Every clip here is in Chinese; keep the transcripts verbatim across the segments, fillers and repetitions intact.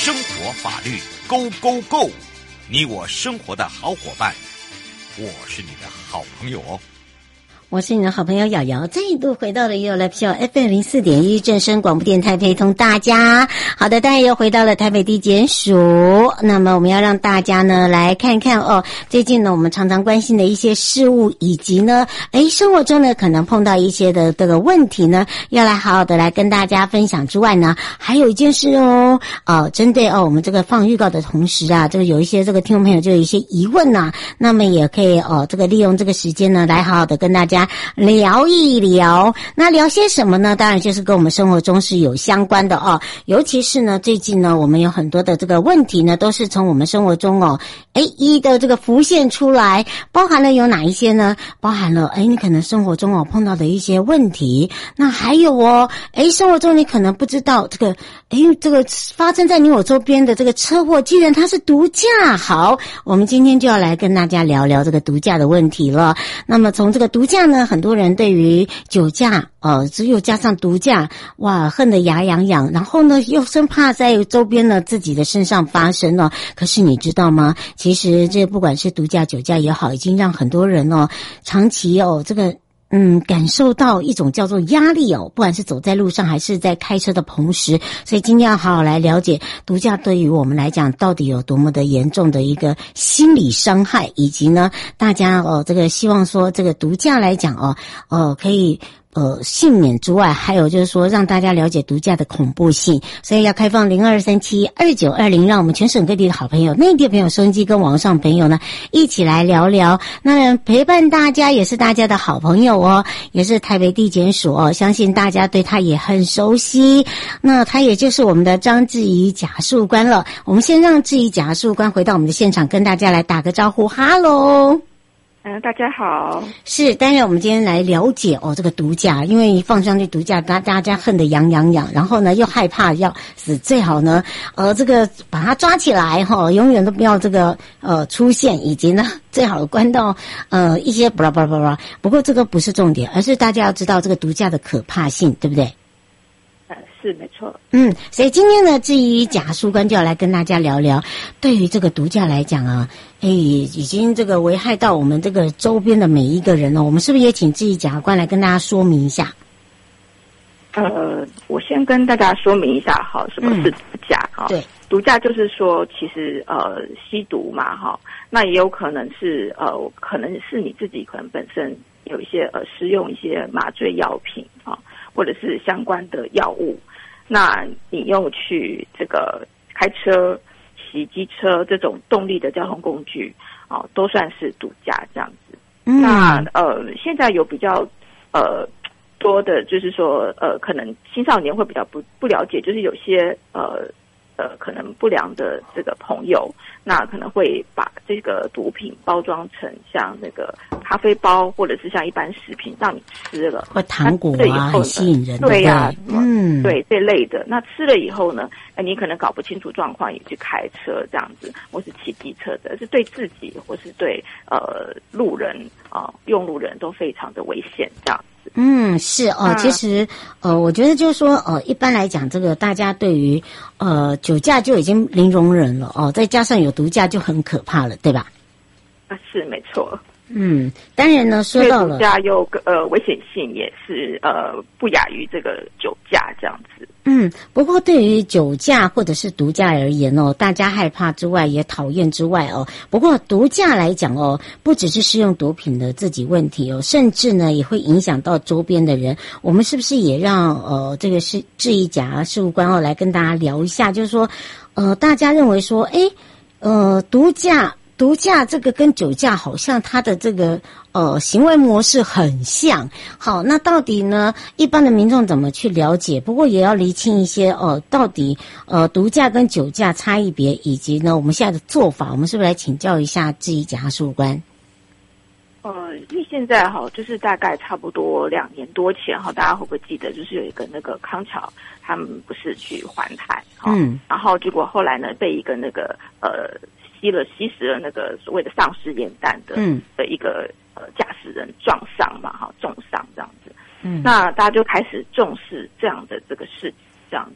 生活法律 Go Go Go， 你我生活的好伙伴，我是你的好朋友哦。 我是你的好朋友瑶瑶，再度回到了 U L P F M 零四点一正声广播电台，陪同大家。好的，当然又回到了台北地检署。那么我们要让大家呢来看看哦，最近呢我们常常关心的一些事物，以及呢，诶生活中呢可能碰到一些的这个问题呢，要来好好的来跟大家分享之外呢，还有一件事哦，哦，针对哦我们这个放预告的同时啊，这个有一些这个听众朋友就有一些疑问呐、啊，那么也可以哦这个利用这个时间呢来好好的跟大家聊一聊。那聊些什么呢？当然就是跟我们生活中是有相关的哦。尤其是呢，最近呢，我们有很多的这个问题呢，都是从我们生活中哦，诶，一的这个浮现出来，包含了有哪一些呢？包含了诶，你可能生活中哦碰到的一些问题。那还有哦，诶，生活中你可能不知道这个，诶，这个发生在你我周边的这个车祸，既然它是毒驾。好，我们今天就要来跟大家聊聊这个毒驾的问题了。那么从这个毒驾呢，很多人对于酒驾呃只有加上毒驾，哇，恨得牙痒痒，然后呢又生怕在周边呢自己的身上发生哦。可是你知道吗，其实这不管是毒驾酒驾也好，已经让很多人哦长期哦这个嗯，感受到一种叫做压力哦，不管是走在路上还是在开车的同时，所以今天要好好来了解毒驾对于我们来讲到底有多么的严重的一个心理伤害，以及呢，大家哦，这个希望说这个毒驾来讲哦，哦可以。呃，幸免之外，还有就是说让大家了解毒驾的恐怖性，所以要开放零二三七二九二零，让我们全省各地的好朋友、内地的朋友、收音机跟网上朋友呢一起来聊聊。那陪伴大家也是大家的好朋友哦，也是台北地检署哦，相信大家对他也很熟悉。那他也就是我们的张志怡检察官了。我们先让志怡检察官回到我们的现场，跟大家来打个招呼，哈喽。 嗯，大家好。 是，当然我们今天来了解哦，这个毒驾，因为一放上去毒驾，大大家恨得痒痒痒，然后呢又害怕要死，最好呢，呃，这个把他抓起来哈、哦，永远都不要这个呃出现，以及呢最好关到呃一些巴拉巴拉巴拉。不过这个不是重点，而是大家要知道这个毒驾的可怕性，对不对？ 呃，是没错。 嗯，所以今天呢，至于检察官就要来跟大家聊聊，对于这个毒驾来讲啊，哎，已经这个危害到我们这个周边的每一个人了。我们是不是也请至于检察官来跟大家说明一下？ 呃，我先跟大家说明一下哈，什么是毒驾哈、嗯？对，毒驾就是说，其实呃吸毒嘛哈，那也有可能是呃，可能是你自己可能本身有一些呃使用一些麻醉药品啊。或者是相关的药物，那你用去这个开车、骑机车这种动力的交通工具，哦，都算是毒驾这样子。嗯、那呃，现在有比较呃多的，就是说呃，可能青少年会比较不不了解，就是有些呃呃可能不良的这个朋友，那可能会把这个毒品包装成像那个咖啡包，或者是像一般食品让你吃了， 或糖果啊，很吸引人， 对呀、啊， 嗯， 对这类的。那吃了以后呢，你可能搞不清楚状况，也去开车这样子，或是骑机车的，是对自己或是对呃路人啊、呃、用路人都非常的危险这样。 嗯，是哦，其实呃，我觉得就是说呃，一般来讲，这个大家对于呃酒驾就已经零容忍了哦，再加上有毒驾就很可怕了，对吧？ 啊，是没错。 嗯，当然呢，说到了毒驾又呃危险性也是呃不亚于这个酒驾这样子。 嗯，不过对于酒驾或者是毒驾而言哦，大家害怕之外也讨厌之外哦，不过毒驾来讲哦，不只是使用毒品的自己问题哦，甚至呢也会影响到周边的人。我们是不是也让呃这个是志毅检察事务官哦来跟大家聊一下，就是说呃大家认为说，诶呃毒驾。毒驾这个跟酒驾好像它的这个呃行为模式很像，好，那到底呢一般的民众怎么去了解？不过也要厘清一些哦、呃，到底呃毒驾跟酒驾差异别，以及呢我们现在的做法，我们是不是来请教一下志毅检察事务官？ 呃，因为现在哈，就是大概差不多两年多前哈，大家会不会记得，就是有一个那个康桥，他们不是去环台，嗯，然后结果后来呢被一个那个呃。吸了吸食了那个所谓的丧尸烟弹的、嗯、的一个呃驾驶人撞伤嘛，哈，重伤这样子。嗯，那大家就开始重视这样的这个事情，这样子。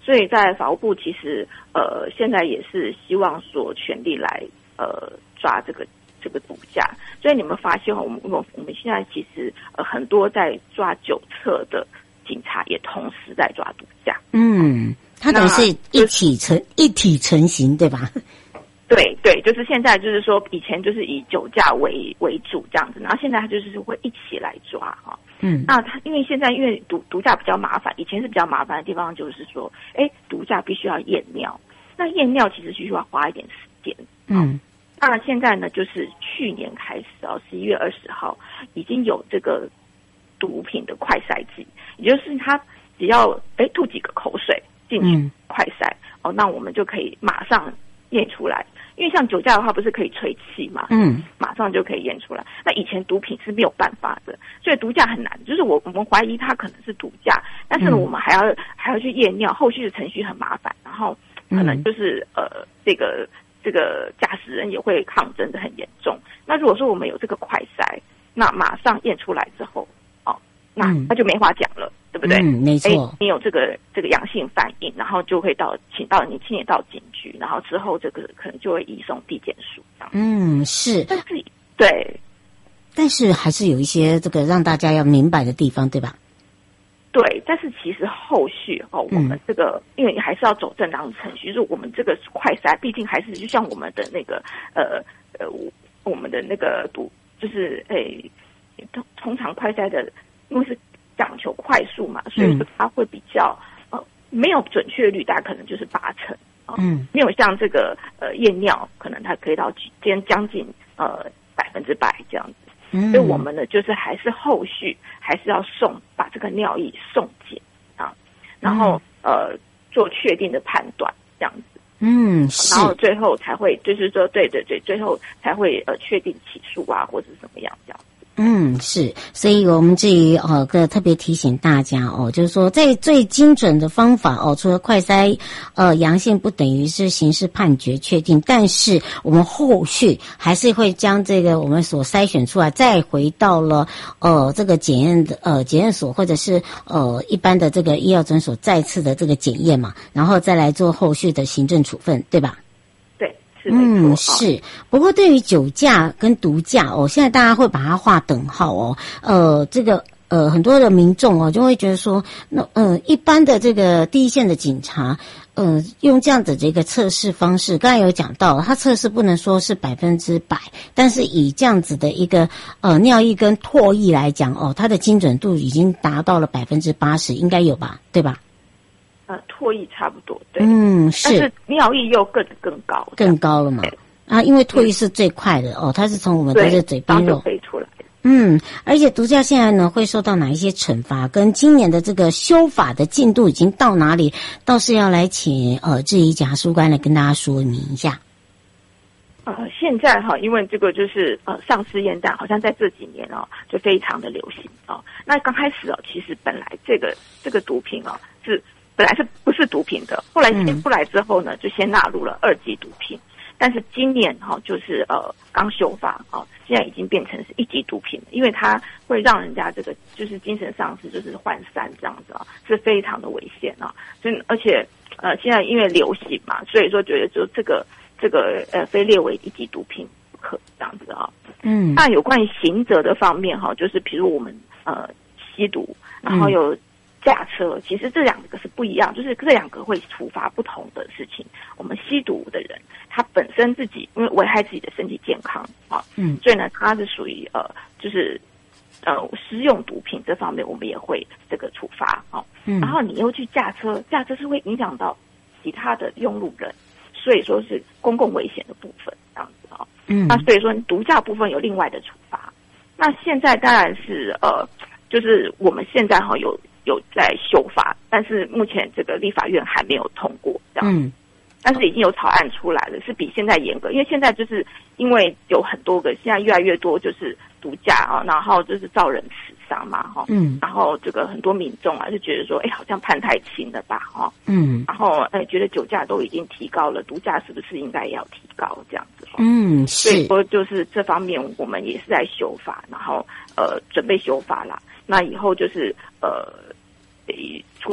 所以在法务部其实呃现在也是希望说全力来呃抓这个这个毒驾。所以你们发现我们我我们现在其实呃很多在抓酒测的警察也同时在抓毒驾。 嗯，它等于是一体成、就是、一体成型，对吧？ 对对，就是现在就是说，以前就是以酒驾为为主这样子，然后现在他就是会一起来抓哈。嗯，那他因为现在因为毒毒驾比较麻烦，以前是比较麻烦的地方就是说，哎，毒驾必须要验尿，那验尿其实需要花一点时间。嗯，那现在呢，就是去年开始哦，十一月二十号已经有这个毒品的快筛剂，也就是他只要哎吐几个口水进去快筛、嗯、哦，那我们就可以马上验出来。因为像酒驾的话不是可以吹气嘛，嗯，马上就可以验出来。那以前毒品是没有办法的，所以毒驾很难。就是我我们怀疑他可能是毒驾，但是呢，我们还要还要去验尿，后续的程序很麻烦，然后可能就是呃，这个这个驾驶人也会抗争的很严重。那如果说我们有这个快筛，那马上验出来之后，哦，那那就没话讲了。对不对？ 嗯，没错。 你有这个这个阳性反应，然后就会到请到你亲眼到警局，然后之后这个可能就会移送地检署。 嗯，是。 但是对， 但是还是有一些这个让大家要明白的地方，对吧？ 对，但是其实后续哦，我们这个、嗯、因为还是要走正当程序，就是我们这个快筛，毕竟还是就像我们的那个呃呃，我们的那个毒，就是诶，通通常快筛的，因为是讲求快速嘛，所以说它会比较呃没有准确率，大概可能就是八成啊、呃，嗯，没有像这个呃验尿，可能它可以到将将近呃百分之百这样子。嗯，所以我们呢就是还是后续还是要送把这个尿液送检啊，然后、嗯、呃做确定的判断这样子。 嗯，是， 然后最后才会就是说对对对，最后才会呃确定起诉啊或者怎么样这样。 嗯，是，所以我们这里呃个特别提醒大家哦，就是说在最精准的方法哦，除了快筛呃阳性不等于是刑事判决确定，但是我们后续还是会将这个我们所筛选出来，再回到了呃这个检验的呃检验所或者是呃一般的这个医药诊所再次的这个检验嘛，然后再来做后续的行政处分，对吧？嗯，是。不过对于酒驾跟毒驾哦，现在大家会把它划等号哦。呃，这个呃很多的民众哦就会觉得说，那呃一般的这个第一线的警察，呃用这样子的一个测试方式，刚才有讲到，他测试不能说是百分之百，但是以这样子的一个呃尿液跟唾液来讲哦，它的精准度已经达到了百分之八十，应该有吧？对吧？ 呃，唾液差不多，对， 嗯，是， 但是尿液又更更高， 更高了嘛？啊，因为唾液是最快的、嗯、哦，它是从我们的这嘴边肉飞出来。 嗯，而且毒驾现在呢会受到哪一些惩罚？跟今年的这个修法的进度已经到哪里？倒是要来请呃质疑检察事务官来跟大家说明一下。 呃，现在哈，因为这个就是呃丧尸验弹，好像在这几年哦就非常的流行哦。那刚开始哦，其实本来这个这个毒品哦是。本来是不是毒品的，后来先出来之后呢，就先纳入了二级毒品。但是今年哈、哦，就是呃刚修法啊、哦，现在已经变成是一级毒品了，因为它会让人家这个就是精神丧失，就是涣散这样子啊、哦，是非常的危险啊。所以而且呃现在因为流行嘛，所以说觉得就这个这个呃非列为一级毒品不可这样子啊。嗯，那有关于刑责的方面哈、哦，就是比如我们呃吸毒，然后有。驾车其实这两个是不一样，就是这两个会处罚不同的事情。我们吸毒的人，他本身自己因为危害自己的身体健康啊，嗯，所以呢，他是属于呃，就是呃施用毒品这方面，我们也会这个处罚啊。嗯，然后你又去驾车，驾车是会影响到其他的用路人，所以说是公共危险的部分这样子啊。嗯，那所以说毒驾部分有另外的处罚。那现在当然是呃，就是我们现在哈有。有在修法，但是目前这个立法院还没有通过，这样。嗯，但是已经有草案出来了，是比现在严格，因为现在就是因为有很多个，现在越来越多就是毒驾啊，然后就是造人死伤嘛，哈，嗯，然后这个很多民众啊就觉得说，哎，好像判太轻了吧，哈，嗯，然后哎觉得酒驾都已经提高了，毒驾是不是应该也要提高这样子？ 嗯，是， 所以说就是这方面我们也是在修法，然后呃准备修法啦。那以后就是呃，除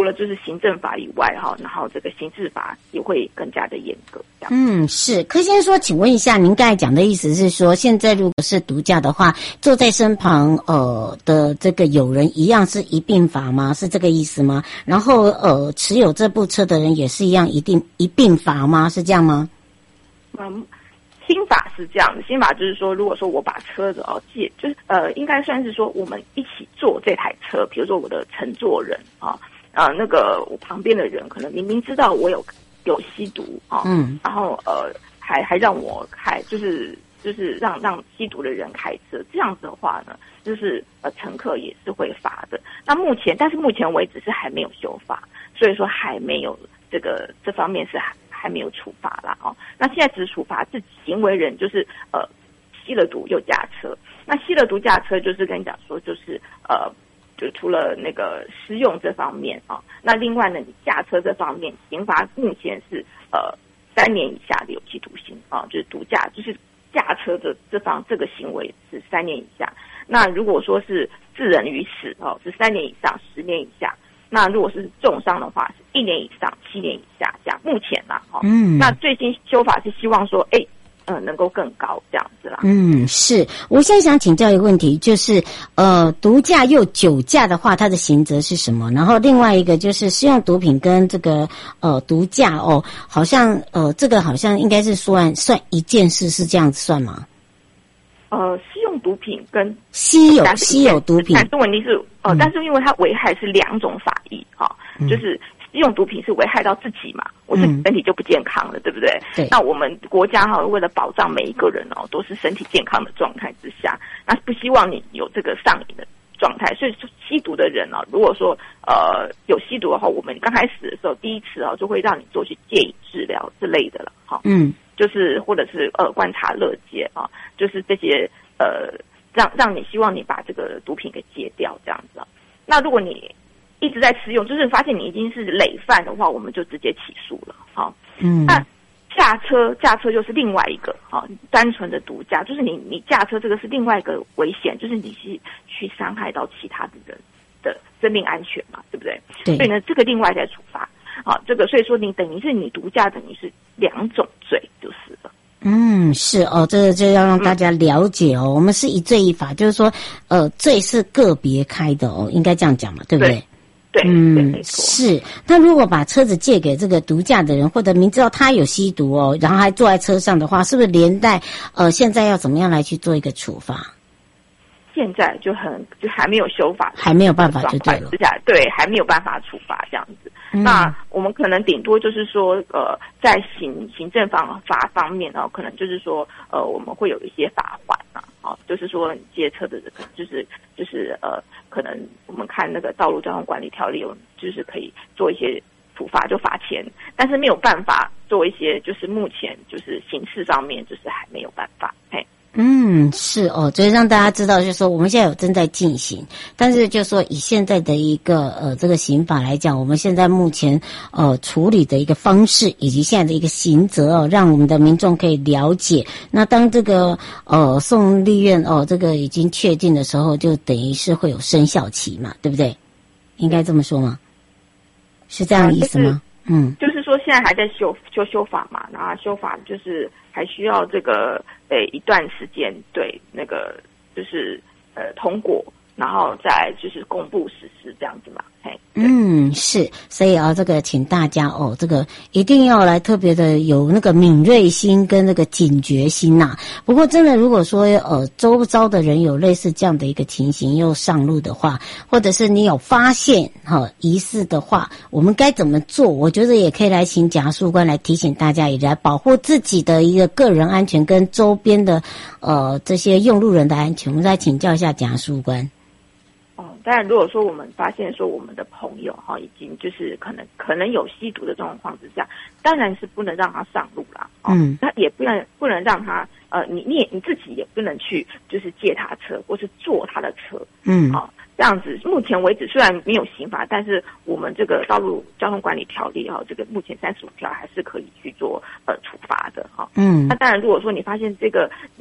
除了就是行政法以外哈，然后这个刑事法也会更加的严格。 嗯，是柯先生说，请问一下，您刚才讲的意思是说，现在如果是毒驾的话，坐在身旁呃的这个友人一样是一并罚吗？是这个意思吗？然后呃，持有这部车的人也是一样一定一并罚吗？是这样吗？ 嗯。新法是这样的，新法就是说，如果说我把车子哦借，就是呃，应该算是说我们一起坐这台车，比如说我的乘坐人啊，呃，那个我旁边的人可能明明知道我有有吸毒啊，嗯，然后呃还还让我开，就是就是让让吸毒的人开车，这样子的话呢，就是呃乘客也是会罚的。那目前，但是目前为止是还没有修法，所以说还没有这个这方面是还。还没有处罚啦哦，那现在只处罚自己行为人，就是呃吸了毒又驾车。那吸了毒驾车就是跟你讲说，就是呃就除了那个施用这方面啊、哦，那另外呢，你驾车这方面刑罚目前是呃三年以下的有期徒刑啊、哦，就是毒驾，就是驾车的这方这个行为是三年以下。那如果说是致人于死哦，是三年以上十年以下。那如果是重伤的话，是一年以上七年以下这样。目前啦，哈、哦，嗯，那最新修法是希望说，哎，呃，能够更高这样子啦。 嗯，是。我现在想请教一个问题，就是呃，毒驾又酒驾的话，它的刑责是什么？然后另外一个就是使用毒品跟这个呃毒驾哦，好像呃这个好像应该是算算一件事，是这样子算吗？ 呃，使用毒品跟稀有稀有毒品， 但是问题是，呃，嗯、但是因为它危害是两种法益哈、哦嗯，就是使用毒品是危害到自己嘛，我自己身体就不健康了，嗯、对不对？对。那我们国家哈、哦，为了保障每一个人哦，都是身体健康的状态之下，那不希望你有这个上瘾的状态，所以说吸毒的人哦，如果说呃有吸毒的话，我们刚开始的时候第一次哦，就会让你做去戒瘾治疗之类的了哈、哦。嗯。就是或者是呃观察勒戒啊，就是这些呃让让你希望你把这个毒品给戒掉这样子啊。那如果你一直在持有，就是发现你已经是累犯的话，我们就直接起诉了哈。嗯。那驾车驾车就是另外一个啊，单纯的毒驾，就是你你驾车这个是另外一个危险，就是你是去伤害到其他的人的生命安全嘛，对不对？对。所以呢，这个另外再处罚。好，这个所以说你等于是你毒驾等于是两种罪就是了。 嗯，是哦，这个就要让大家了解哦。嗯、我们是一罪一罚，就是说，呃，罪是个别开的哦，应该这样讲嘛，对不对？ 对， 嗯，是。那如果把车子借给这个毒驾的人，或者明知道他有吸毒哦，然后还坐在车上的话，是不是连带呃，现在要怎么样来去做一个处罚？ 现在就很就还没有修法， 还没有办法就对了。 对，还没有办法处罚这样子。嗯、那我们可能顶多就是说，呃，在行行政方法方面呢，可能就是说，呃，我们会有一些罚款啊，哦，就是说借车的人，就是就是呃，可能我们看那个道路交通管理条例有，就是可以做一些处罚，就罚钱，但是没有办法做一些，就是目前就是刑事上面就是还没有办法，嘿。 嗯，是哦，所以让大家知道，就是说我们现在有正在进行，但是就是说以现在的一个呃这个刑法来讲，我们现在目前呃处理的一个方式以及现在的一个刑责哦，让我们的民众可以了解。那当这个呃送立院哦这个已经确定的时候，就等于是会有生效期嘛，对不对？应该这么说吗？是这样的意思吗？ 嗯，就是说现在还在修修修法嘛，然后修法就是还需要这个呃一段时间，对，那个就是呃通过，然后再就是公布实施这样子嘛，嘿。 嗯，是，所以啊，这个请大家哦，这个一定要来特别的有那个敏锐心跟那个警觉心呐、啊。不过真的，如果说呃周遭的人有类似这样的一个情形又上路的话，或者是你有发现哈、哦、疑似的话，我们该怎么做？我觉得也可以来请检察事官来提醒大家，也来保护自己的一个个人安全跟周边的呃这些用路人的安全。我们再请教一下检察事官。 当然，如果说我们发现说我们的朋友哈已经就是可能可能有吸毒的状况之下，当然是不能让他上路啦。嗯，他也不能不能让他呃，你你也你自己也不能去就是借他车或是坐他的车。嗯，啊，这样子目前为止虽然没有刑罚，但是我们这个道路交通管理条例哈，这个目前三十五条还是可以去做呃处罚的哈。嗯，那当然，如果说你发现这个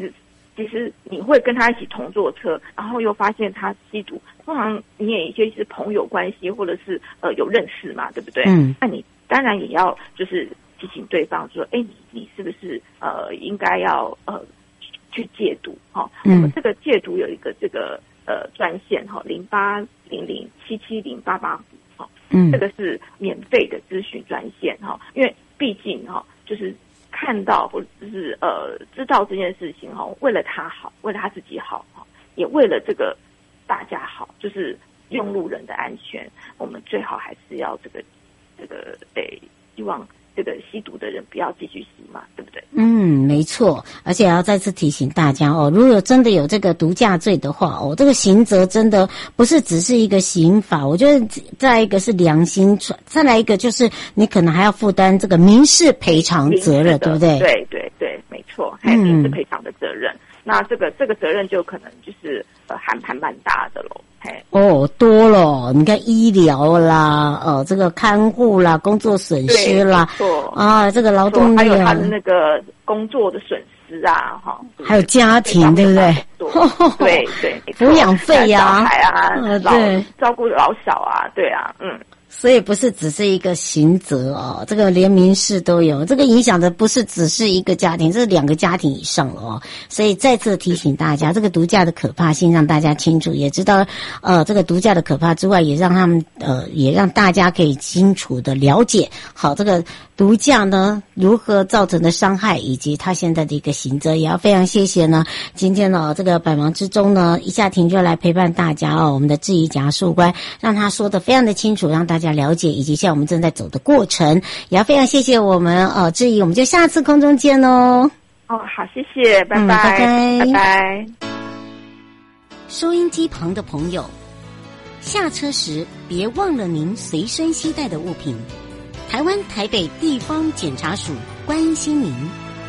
其实你会跟他一起同坐车，然后又发现他吸毒，通常你也一些是朋友关系，或者是呃有认识嘛，对不对？嗯，那你当然也要就是提醒对方说，哎，你你是不是呃应该要呃去戒毒？哈、哦，嗯，我们这个戒毒有一个这个呃专线哈，零八零零七七零八八五哈，嗯，这个是免费的咨询专线哈、哦，因为毕竟哈、哦、就是。看到或者是呃知道这件事情哈，为了他好，为了他自己好哈，也为了这个大家好，就是用路人的安全，我们最好还是要这个这个得希望这个吸毒的人不要继续吸嘛，对不对？ 嗯，没错，而且要再次提醒大家哦，如果真的有这个毒驾罪的话哦，这个刑责真的不是只是一个刑法，我觉得再一个是良心，再来一个就是你可能还要负担这个民事赔偿责任，对不对？ 对对对，没错，还有民事赔偿的责任。嗯，那这个这个责任就可能就是呃还还蛮大的咯。 哦，多了，你看医疗啦，呃，这个看护啦，工作损失啦，啊，这个劳动力还有他的那个工作的损失啊，哈， 还有家庭，对不对？ 对对， 抚养费呀， 小孩啊， 呃，对， 照顾老小啊，对啊，嗯。 所以不是只是一个刑责哦，这个连民事都有，这个影响的不是只是一个家庭，这是两个家庭以上了哦。所以再次提醒大家，这个毒驾的可怕性让大家清楚，也知道呃这个毒驾的可怕之外，也让他们呃也让大家可以清楚的了解好这个毒驾呢如何造成的伤害，以及他现在的一个刑责。也要非常谢谢呢，今天呢这个百忙之中呢，一下庭就来陪伴大家哦，我们的质疑检察事务官让他说的非常的清楚，让大家了解，以及现在我们正在走的过程。也要非常谢谢我们呃质疑，我们就下次空中见哦。 哦，好，谢谢，拜拜，嗯、拜拜，拜拜。 收音机旁的朋友，下车时别忘了您随身携带的物品。台湾台北地方检察署关心您。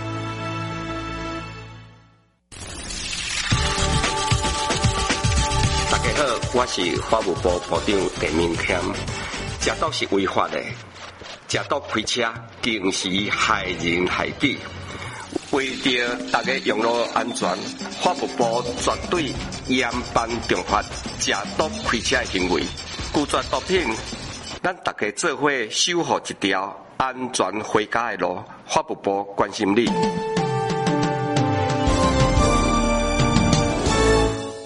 大家好，我是法务部部长陈明谦。食毒是违法的，食毒开车更是害人害己。为着大家用路安全，法务部绝对严办重罚食毒开车的行为。拒绝毒品，咱大家做伙守护一条安全回家的路。法务部关心你。